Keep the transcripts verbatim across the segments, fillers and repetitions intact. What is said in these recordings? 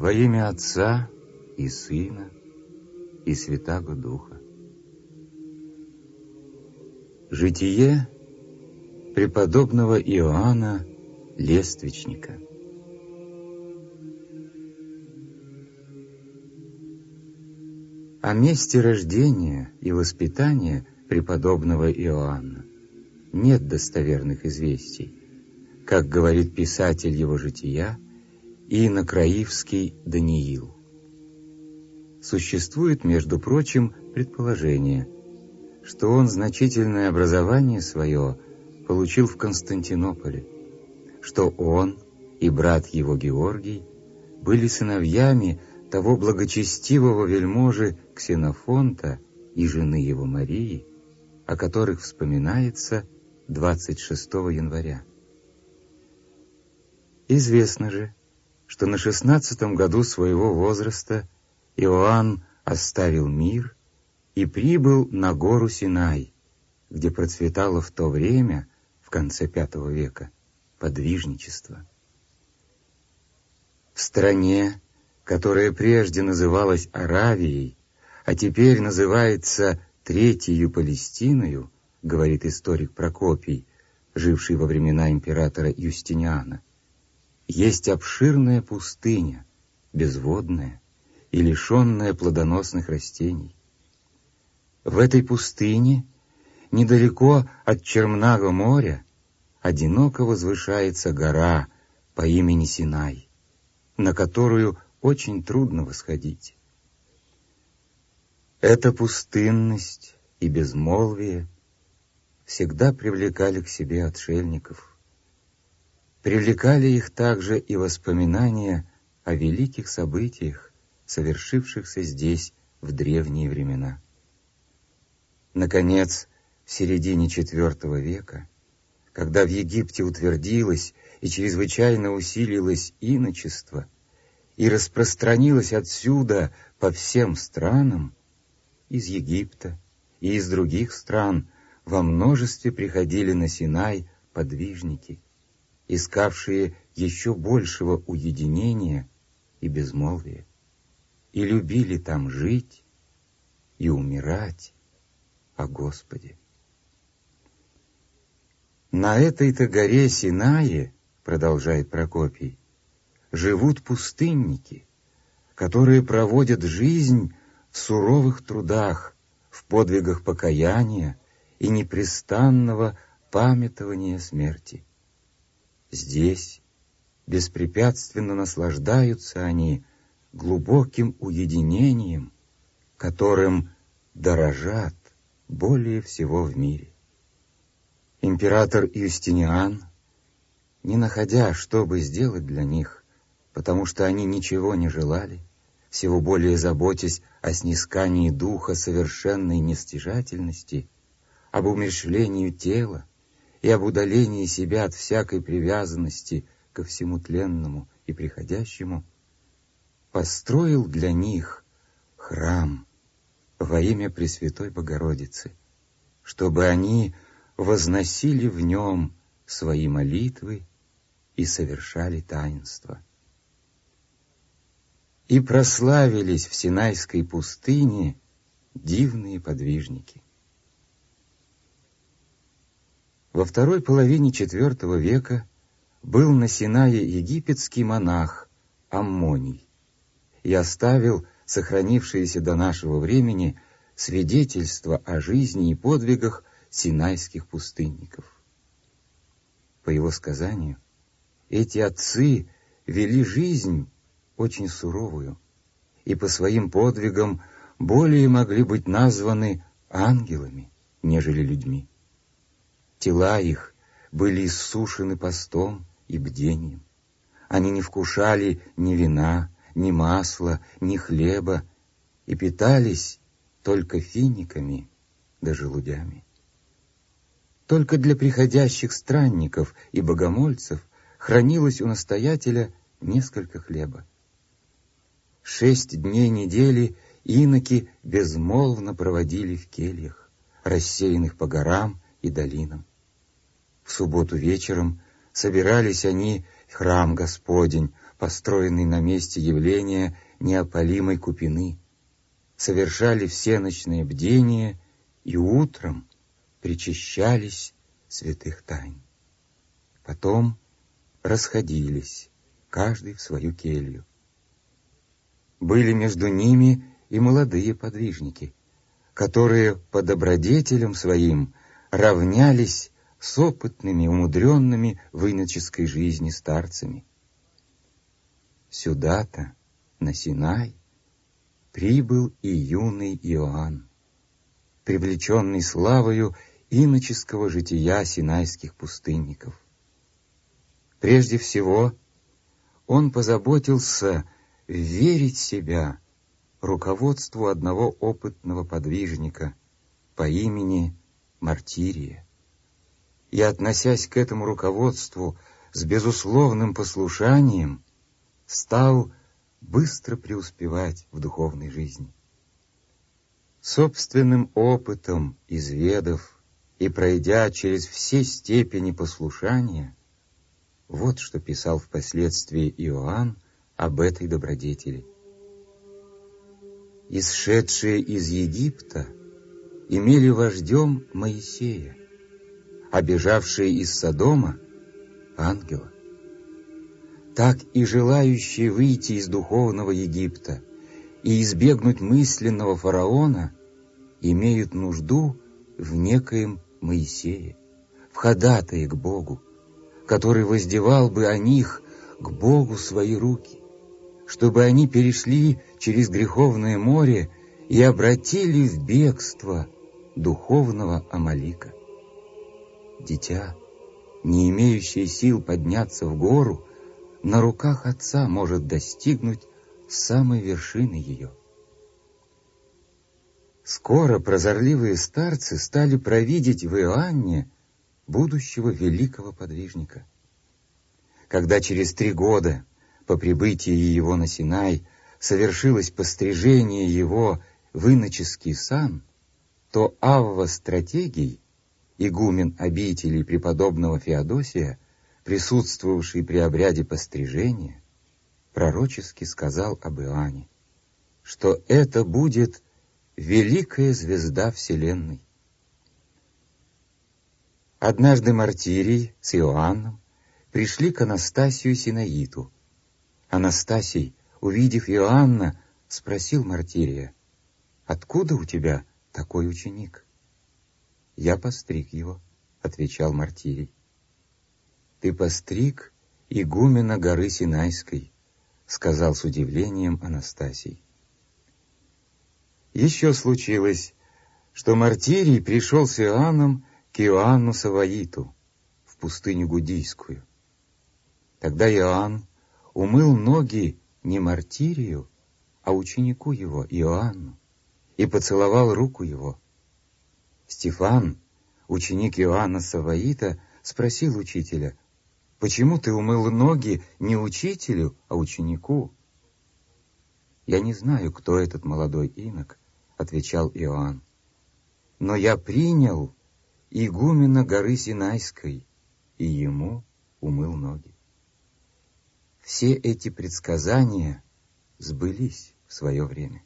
Во имя Отца и Сына и Святаго Духа. Житие преподобного Иоанна Лествичника. О месте рождения и воспитания преподобного Иоанна нет достоверных известий, как говорит писатель его жития Инокраивский Даниил. Существует, между прочим, предположение, что он значительное образование свое получил в Константинополе, что он и брат его Георгий были сыновьями того благочестивого вельможи Ксенофонта и жены его Марии, о которых вспоминается двадцать шестого января. Известно же, что на шестнадцатом году своего возраста Иоанн оставил мир и прибыл на гору Синай, где процветало в то время, в конце пятого века, подвижничество. В стране, которая прежде называлась Аравией, а теперь называется Третьею Палестиною, говорит историк Прокопий, живший во времена императора Юстиниана, есть обширная пустыня, безводная и лишенная плодоносных растений. В этой пустыне, недалеко от Чермного моря, одиноко возвышается гора по имени Синай, на которую очень трудно восходить. Эта пустынность и безмолвие всегда привлекали к себе отшельников. Привлекали их также и воспоминания о великих событиях, совершившихся здесь в древние времена. Наконец, в середине четвертого века, когда в Египте утвердилось и чрезвычайно усилилось иночество и распространилось отсюда по всем странам, из Египта и из других стран во множестве приходили на Синай подвижники, искавшие еще большего уединения и безмолвия, и любили там жить и умирать о Господе. На этой-то горе Синае, продолжает Прокопий, живут пустынники, которые проводят жизнь в суровых трудах, в подвигах покаяния и непрестанного памятования смерти. Здесь беспрепятственно наслаждаются они глубоким уединением, которым дорожат более всего в мире. Император Юстиниан, не находя, что бы сделать для них, потому что они ничего не желали, всего более заботясь о снискании духа совершенной нестяжательности, об умерщвлении тела и об удалении себя от всякой привязанности ко всему тленному и приходящему, построил для них храм во имя Пресвятой Богородицы, чтобы они возносили в нем свои молитвы и совершали таинства. И прославились в Синайской пустыне дивные подвижники. Во второй половине четвертого века был на Синае египетский монах Аммоний и оставил сохранившиеся до нашего времени свидетельства о жизни и подвигах синайских пустынников. По его сказанию, эти отцы вели жизнь очень суровую, и по своим подвигам более могли быть названы ангелами, нежели людьми. Тела их были иссушены постом и бдением. Они не вкушали ни вина, ни масла, ни хлеба, и питались только финиками да желудями. Только для приходящих странников и богомольцев хранилось у настоятеля несколько хлеба. Шесть дней недели иноки безмолвно проводили в кельях, рассеянных по горам и долинам. В субботу вечером собирались они в храм Господень, построенный на месте явления неопалимой купины, совершали всеночные бдения и утром причащались святых тайн. Потом расходились, каждый в свою келью. Были между ними и молодые подвижники, которые по добродетелям своим равнялись с опытными, умудренными в иноческой жизни старцами. Сюда-то, на Синай, прибыл и юный Иоанн, привлеченный славою иноческого жития синайских пустынников. Прежде всего, он позаботился верить себя руководству одного опытного подвижника по имени Мартирия, и, относясь к этому руководству с безусловным послушанием, стал быстро преуспевать в духовной жизни. Собственным опытом изведав и пройдя через все степени послушания, вот что писал впоследствии Иоанн об этой добродетели. «Исшедшие из Египта имели вождем Моисея, а бежавшие из Содома — ангела. Так и желающие выйти из духовного Египта и избегнуть мысленного фараона имеют нужду в некоем Моисее, в ходатае к Богу, который воздевал бы о них к Богу свои руки, чтобы они перешли через греховное море и обратили в бегство духовного Амалика. Дитя, не имеющее сил подняться в гору, на руках отца может достигнуть самой вершины ее». Скоро прозорливые старцы стали провидеть в Иоанне будущего великого подвижника. Когда через три года по прибытии его на Синай совершилось пострижение его в иноческий сан, то Авва Стратегий, игумен обители преподобного Феодосия, присутствовавший при обряде пострижения, пророчески сказал об Иоанне, что это будет великая звезда Вселенной. Однажды Мартирий с Иоанном пришли к Анастасию Синаиту. Анастасий, увидев Иоанна, спросил Мартирия: «Откуда у тебя такой ученик?» «Я постриг его», — отвечал Мартирий. «Ты постриг игумена горы Синайской», — сказал с удивлением Анастасий. Еще случилось, что Мартирий пришел с Иоанном к Иоанну Саваиту в пустыню Гудийскую. Тогда Иоанн умыл ноги не Мартирию, а ученику его, Иоанну, и поцеловал руку его. Стефан, ученик Иоанна Саваита, спросил учителя: «Почему ты умыл ноги не учителю, а ученику?» «Я не знаю, кто этот молодой инок», — отвечал Иоанн, «но я принял игумена горы Синайской, и ему умыл ноги». Все эти предсказания сбылись в свое время.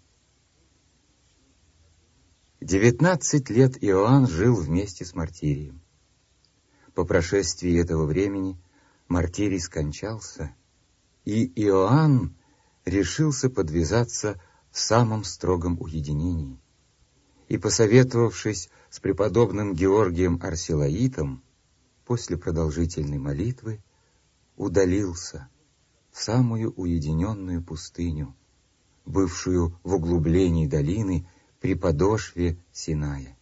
Девятнадцать лет Иоанн жил вместе с Мартирием. По прошествии этого времени Мартирий скончался, и Иоанн решился подвязаться в самом строгом уединении, и, посоветовавшись с преподобным Георгием Арсилаитом, после продолжительной молитвы удалился в самую уединенную пустыню, бывшую в углублении долины при подошве Синая.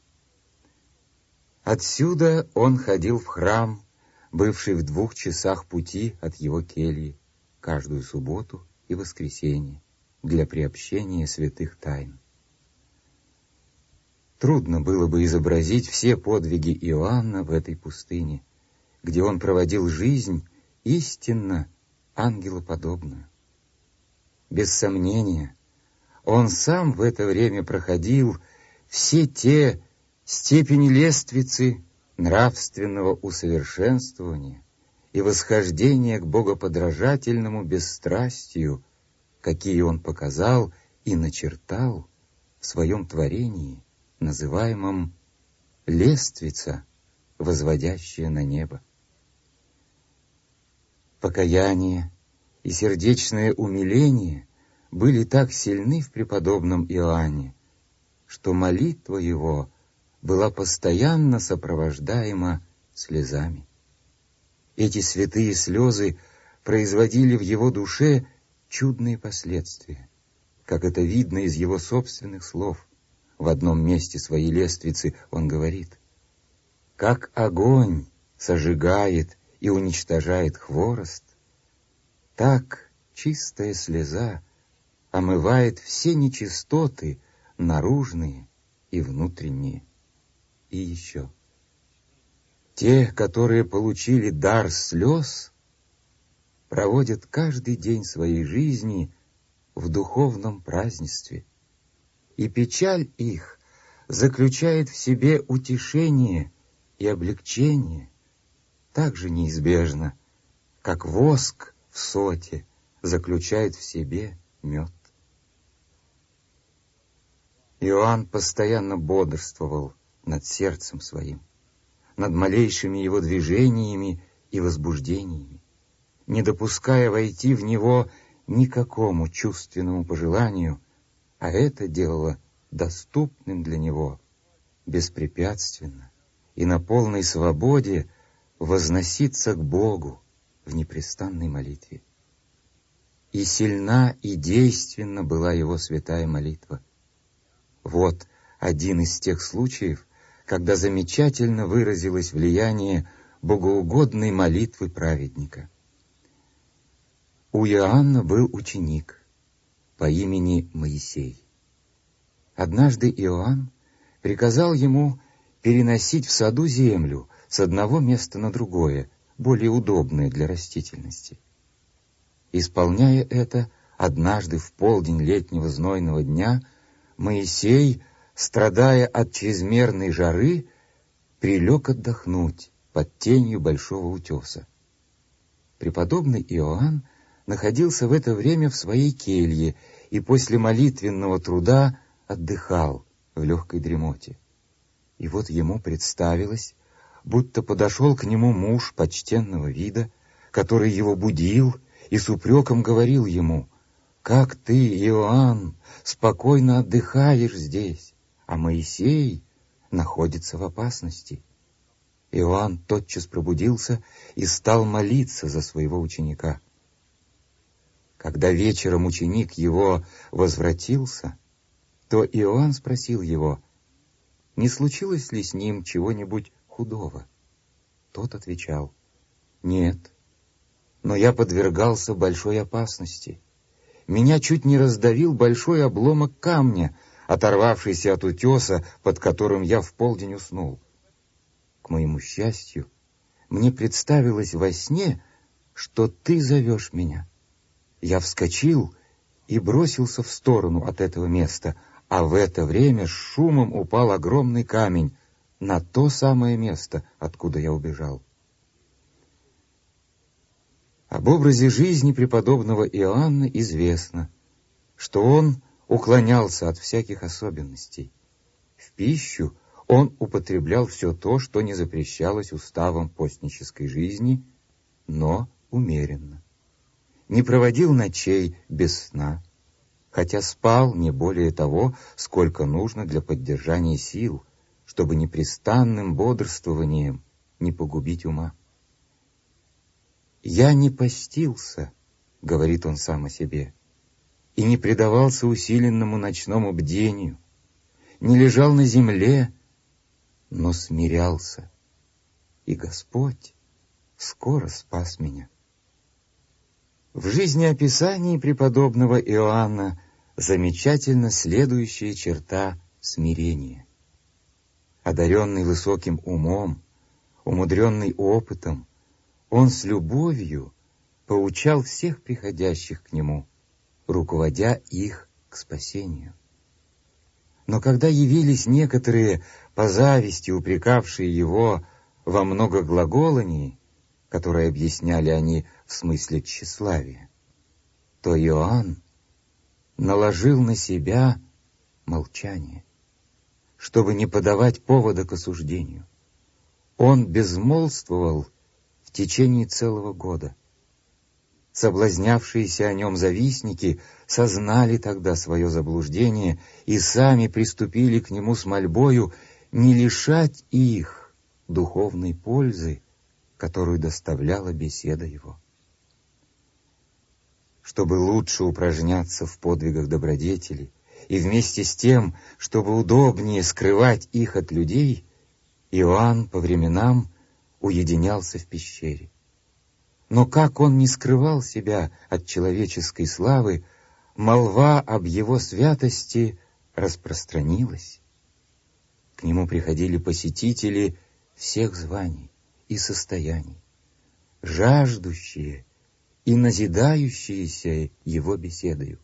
Отсюда он ходил в храм, бывший в двух часах пути от его кельи, каждую субботу и воскресенье для приобщения святых тайн. Трудно было бы изобразить все подвиги Иоанна в этой пустыне, где он проводил жизнь истинно ангелоподобную. Без сомнения, он сам в это время проходил все те степени лествицы нравственного усовершенствования и восхождение к богоподражательному бесстрастию, какие он показал и начертал в своем творении, называемом «лествица, возводящая на небо». Покаяние и сердечное умиление были так сильны в преподобном Иоанне, что молитва его была постоянно сопровождаема слезами. Эти святые слезы производили в его душе чудные последствия, как это видно из его собственных слов. В одном месте своей лествицы он говорит: «Как огонь сожигает и уничтожает хворост, так чистая слеза омывает все нечистоты, наружные и внутренние». И еще: «Те, которые получили дар слез, проводят каждый день своей жизни в духовном празднестве, и печаль их заключает в себе утешение и облегчение, так же неизбежно, как воск в соте заключает в себе мед». Иоанн постоянно бодрствовал над сердцем своим, над малейшими его движениями и возбуждениями, не допуская войти в него никакому чувственному пожеланию, а это делало доступным для него беспрепятственно и на полной свободе возноситься к Богу в непрестанной молитве. И сильна и действенна была его святая молитва. Вот один из тех случаев, когда замечательно выразилось влияние богоугодной молитвы праведника. У Иоанна был ученик по имени Моисей. Однажды Иоанн приказал ему переносить в саду землю с одного места на другое, более удобное для растительности. Исполняя это, однажды в полдень летнего знойного дня Моисей, страдая от чрезмерной жары, прилег отдохнуть под тенью большого утеса. Преподобный Иоанн находился в это время в своей келье и после молитвенного труда отдыхал в легкой дремоте. И вот ему представилось, будто подошел к нему муж почтенного вида, который его будил и с упреком говорил ему: «Как ты, Иоанн, спокойно отдыхаешь здесь, а Моисей находится в опасности». Иоанн тотчас пробудился и стал молиться за своего ученика. Когда вечером ученик его возвратился, то Иоанн спросил его, не случилось ли с ним чего-нибудь худого. Тот отвечал: «Нет, но я подвергался большой опасности. Меня чуть не раздавил большой обломок камня, оторвавшийся от утеса, под которым я в полдень уснул. К моему счастью, мне представилось во сне, что ты зовешь меня. Я вскочил и бросился в сторону от этого места, а в это время с шумом упал огромный камень на то самое место, откуда я убежал». Об образе жизни преподобного Иоанна известно, что он уклонялся от всяких особенностей. В пищу он употреблял все то, что не запрещалось уставом постнической жизни, но умеренно. Не проводил ночей без сна, хотя спал не более того, сколько нужно для поддержания сил, чтобы непрестанным бодрствованием не погубить ума. «Я не постился», — говорит он сам о себе, «и не предавался усиленному ночному бдению, не лежал на земле, но смирялся, и Господь скоро спас меня». В жизнеописании преподобного Иоанна замечательна следующая черта смирения. Одаренный высоким умом, умудренный опытом, он с любовью поучал всех приходящих к нему, руководя их к спасению. Но когда явились некоторые, по зависти упрекавшие его во многоглаголании, которое объясняли они в смысле тщеславия, то Иоанн наложил на себя молчание, чтобы не подавать повода к осуждению. Он безмолвствовал в течение целого года. Соблазнявшиеся о нем завистники сознали тогда свое заблуждение и сами приступили к нему с мольбою не лишать их духовной пользы, которую доставляла беседа его. Чтобы лучше упражняться в подвигах добродетели и вместе с тем, чтобы удобнее скрывать их от людей, Иоанн по временам уединялся в пещере. Но как он не скрывал себя от человеческой славы, молва об его святости распространилась. К нему приходили посетители всех званий и состояний, жаждущие и назидающиеся его беседою.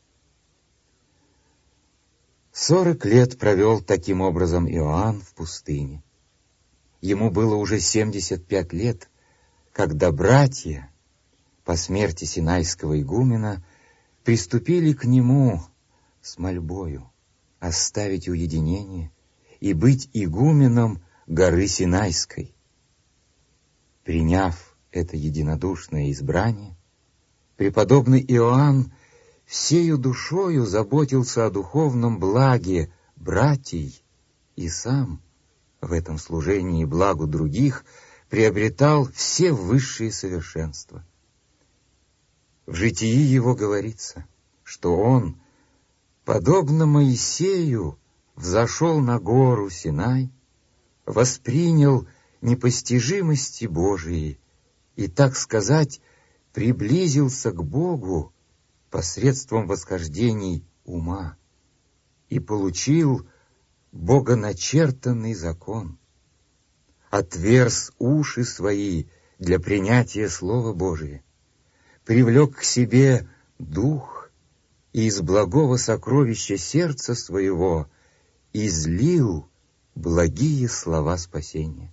Сорок лет провел таким образом Иоанн в пустыне. Ему было уже семьдесят пять лет, когда братья по смерти синайского игумена приступили к нему с мольбою оставить уединение и быть игуменом горы Синайской. Приняв это единодушное избрание, преподобный Иоанн всею душою заботился о духовном благе братьей и сам в этом служении благу других приобретал все высшие совершенства. В житии его говорится, что он, подобно Моисею, взошел на гору Синай, воспринял непостижимости Божией и, так сказать, приблизился к Богу посредством восхождений ума и получил богоначертанный закон, отверз уши свои для принятия Слова Божия, привлек к себе дух и из благого сокровища сердца своего излил благие слова спасения.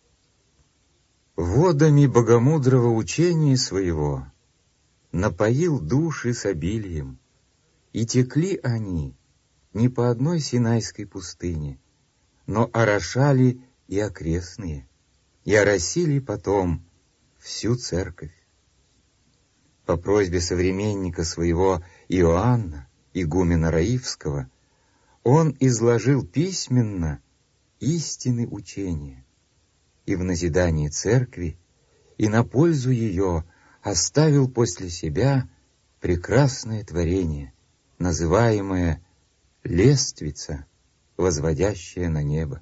Водами богомудрого учения своего напоил души с обилием, и текли они не по одной Синайской пустыне, но орошали и окрестные, и оросили потом всю церковь. По просьбе современника своего Иоанна, игумена Раифского, он изложил письменно истины учения, и в назидание церкви, и на пользу ее оставил после себя прекрасное творение, называемое «Лествица, возводящая на небо».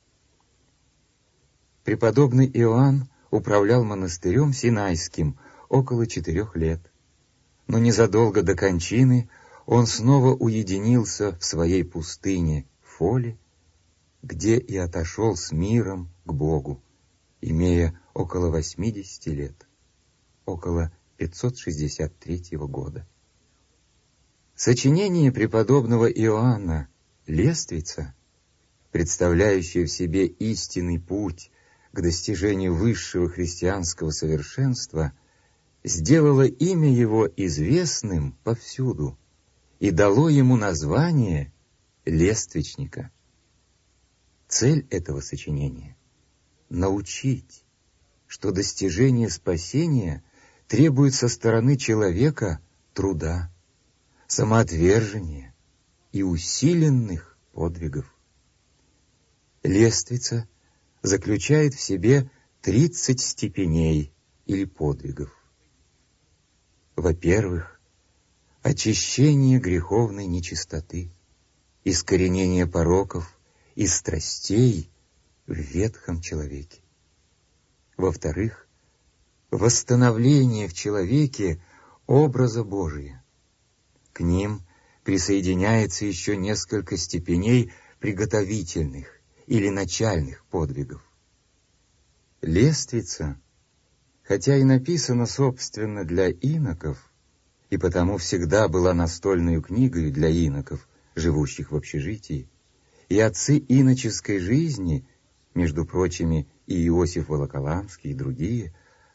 Преподобный Иоанн управлял монастырем Синайским около четырех лет, но незадолго до кончины он снова уединился в своей пустыне Фоле, где и отошел с миром к Богу, имея около восьмидесяти лет, около пятьсот шестьдесят третьего года. Сочинение преподобного Иоанна «Лествица», представляющее в себе истинный путь к достижению высшего христианского совершенства, сделало имя его известным повсюду и дало ему название лествичника. Цель этого сочинения — научить, что достижение спасения требует со стороны человека труда, самоотвержения и усиленных подвигов. Лествица заключает в себе тридцать степеней или подвигов. Во-первых, очищение греховной нечистоты, искоренение пороков и страстей в ветхом человеке. Во-вторых, восстановление в человеке образа Божия. К ним присоединяется еще несколько степеней приготовительных или начальных подвигов. Лествица, хотя и написана, собственно, для иноков, и потому всегда была настольную книгой для иноков, живущих в общежитии, и отцы иноческой жизни, между прочими и Иосиф Волоколамский и другие,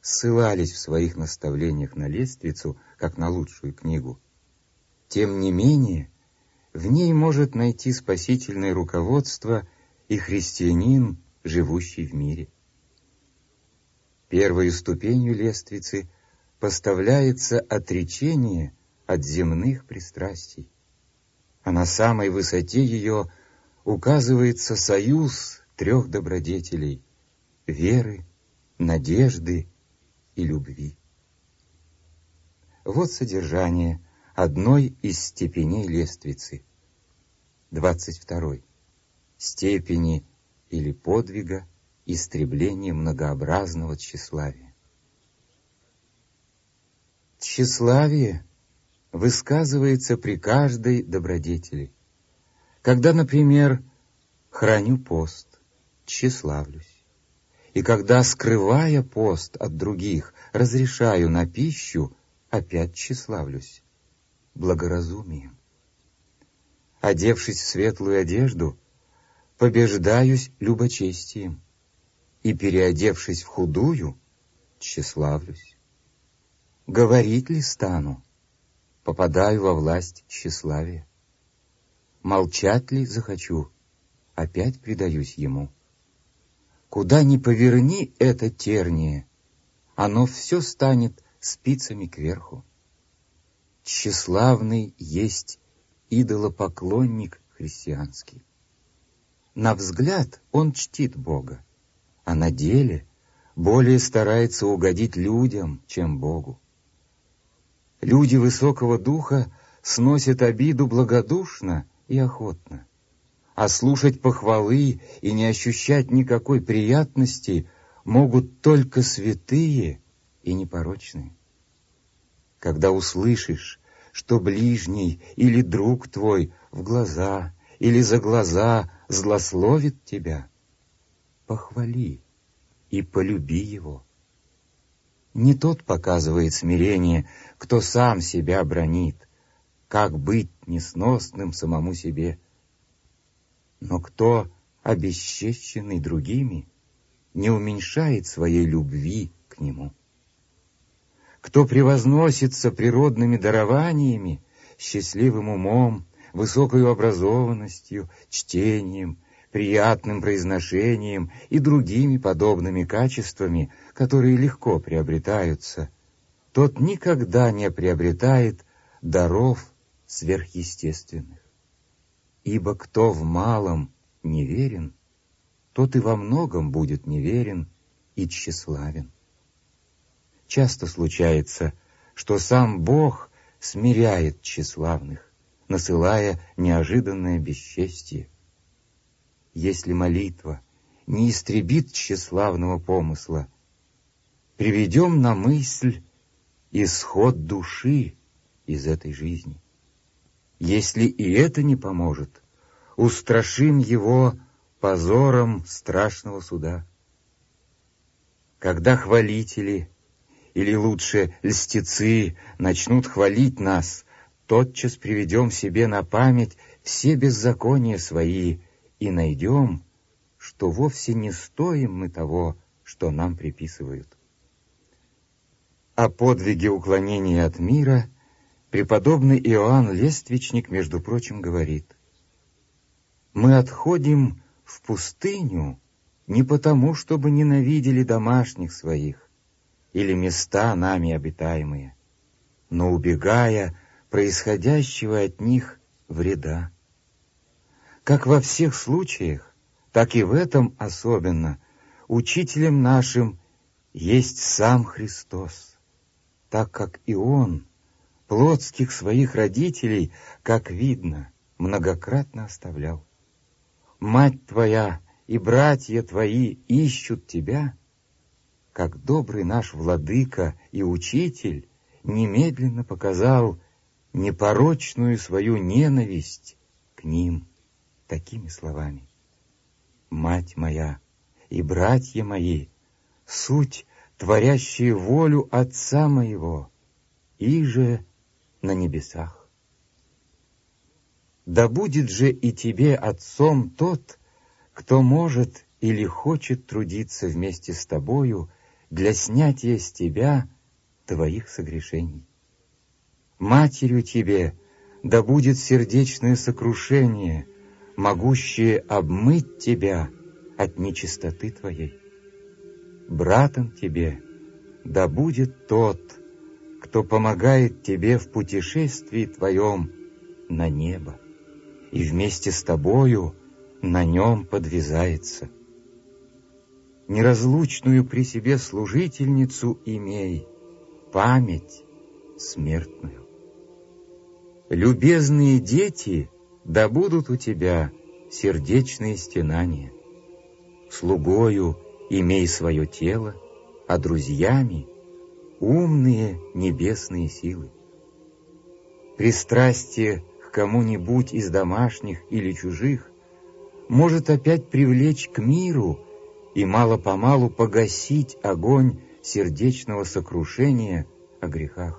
ссылались в своих наставлениях на лествицу, как на лучшую книгу, тем не менее в ней может найти спасительное руководство и христианин, живущий в мире. Первой ступенью лествицы поставляется отречение от земных пристрастий, а на самой высоте ее указывается союз трех добродетелей — веры, надежды и любви. Вот содержание одной из степеней лествицы. Двадцать второй. Степени или подвига истребления многообразного тщеславия. Тщеславие высказывается при каждой добродетели. Когда, например, храню пост, тщеславлюсь. И когда, скрывая пост от других, разрешаю на пищу, опять тщеславлюсь благоразумием. Одевшись в светлую одежду, побеждаюсь любочестием, и, переодевшись в худую, тщеславлюсь. Говорить ли стану, попадаю во власть тщеславия. Молчать ли захочу, опять предаюсь ему. Куда ни поверни это терние, оно все станет спицами кверху. Тщеславный есть идолопоклонник христианский. На взгляд он чтит Бога, а на деле более старается угодить людям, чем Богу. Люди высокого духа сносят обиду благодушно и охотно, а слушать похвалы и не ощущать никакой приятности могут только святые и непорочные. Когда услышишь, что ближний или друг твой в глаза или за глаза злословит тебя, похвали и полюби его. Не тот показывает смирение, кто сам себя бранит, как быть несносным самому себе. Но кто, обесчещенный другими, не уменьшает своей любви к нему. Кто превозносится природными дарованиями, счастливым умом, высокой образованностью, чтением, приятным произношением и другими подобными качествами, которые легко приобретаются, тот никогда не приобретает даров сверхъестественных. Ибо кто в малом неверен, тот и во многом будет неверен и тщеславен. Часто случается, что сам Бог смиряет тщеславных, насылая неожиданное бесчестие. Если молитва не истребит тщеславного помысла, приведем на мысль исход души из этой жизни. Если и это не поможет, устрашим его позором страшного суда. Когда хвалители, или лучше льстецы, начнут хвалить нас, тотчас приведем себе на память все беззакония свои и найдем, что вовсе не стоим мы того, что нам приписывают. О подвиге уклонения от мира преподобный Иоанн Лествичник, между прочим, говорит: «Мы отходим в пустыню не потому, чтобы ненавидели домашних своих или места нами обитаемые, но убегая происходящего от них вреда. Как во всех случаях, так и в этом особенно, учителем нашим есть сам Христос, так как и Он плотских своих родителей, как видно, многократно оставлял. Мать твоя и братья твои ищут тебя, как добрый наш владыка и учитель немедленно показал непорочную свою ненависть к ним такими словами: «Мать моя и братья мои, суть, творящие волю Отца моего, иже на небесах. Да будет же и тебе отцом тот, кто может или хочет трудиться вместе с тобою для снятия с тебя твоих согрешений. Матерью тебе да будет сердечное сокрушение, могущее обмыть тебя от нечистоты твоей. Братом тебе да будет тот, кто помогает тебе в путешествии твоем на небо, и вместе с тобою на нем подвязается. Неразлучную при себе служительницу имей, память смертную. Любезные дети, да будут у тебя сердечные стенания. Слугою имей свое тело, а друзьями умные небесные силы. Пристрастие к кому-нибудь из домашних или чужих может опять привлечь к миру и мало-помалу погасить огонь сердечного сокрушения о грехах.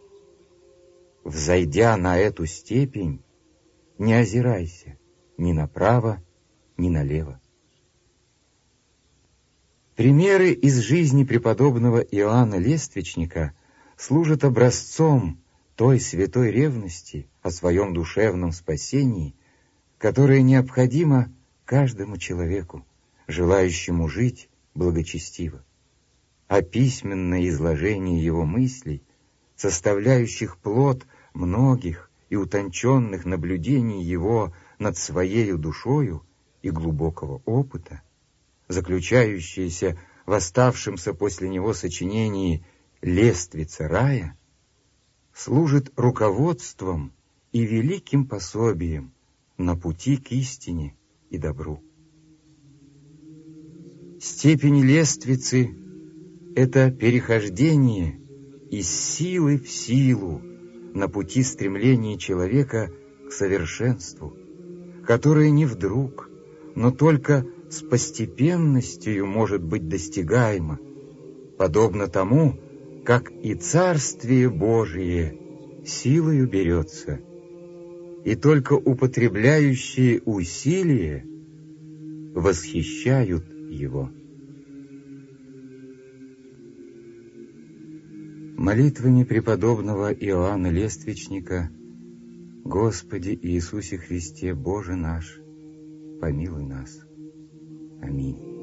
Взойдя на эту степень, не озирайся ни направо, ни налево. Примеры из жизни преподобного Иоанна Лествичника служат образцом той святой ревности о своем душевном спасении, которая необходима каждому человеку, желающему жить благочестиво. А письменное изложение его мыслей, составляющих плод многих и утонченных наблюдений его над своею душою и глубокого опыта, заключающееся в оставшемся после него сочинении «Лествица рая», служит руководством и великим пособием на пути к истине и добру. Степень лествицы — это перехождение из силы в силу на пути стремления человека к совершенству, которое не вдруг, но только с постепенностью может быть достигаемо, подобно тому, как и Царствие Божие силою берется, и только употребляющие усилия восхищают его. Молитвами преподобного Иоанна Лествичника: Господи Иисусе Христе, Боже наш, помилуй нас. Аминь.